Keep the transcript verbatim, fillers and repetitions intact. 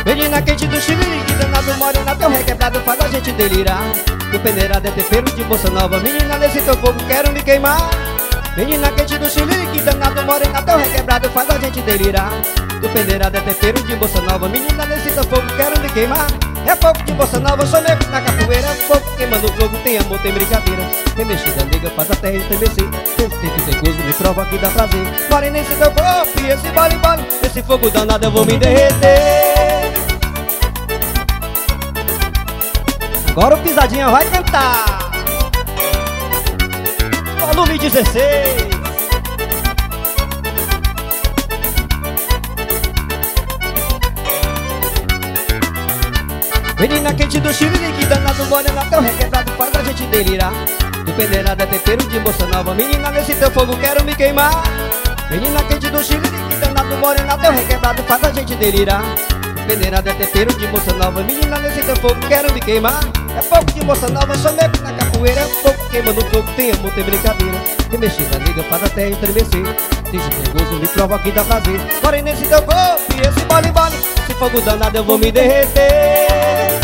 Menina quente do Chile, que danado morena, teu requebrado faz a gente delirar. Do peneirado é tempero de bossa nova, menina nesse teu fogo quero me queimar. Menina quente do Chile, que danado morena, teu requebrado faz a gente delirar. Do peneirado é tempero de bossa nova, menina nesse teu fogo quero me queimar. É fogo de bossa nova, sou nego na capoeira. Fogo queimando fogo, tem amor, tem brincadeira. Remexida nega faz a terra estremecer. Teu tempo tem gozo, me prova que dá prazer. Morena nesse teu corpo e esse bole bole, esse fogo danado eu vou me derreter. Agora o Pisadinha vai cantar. Volume dezesseis. Menina quente do Chile, que danado morena, teu requebrado faz a gente delirar. Do peneirado é tempero de moça nova, menina nesse teu fogo quero me queimar. Menina quente do Chile, que danado morena, teu requebrado faz a gente delirar. Do peneirado é tempero de moça nova, menina nesse teu fogo quero me queimar. É fogo de moça nova, sou nego na capoeira. É fogo queimando fogo, tem amor, tem brincadeira. Remexida nega faz a terra estremecer. Deixa o gozo, me prova que dá prazer. Porém nesse teu corpo e esse bole bole, esse fogo danado eu vou me derreter.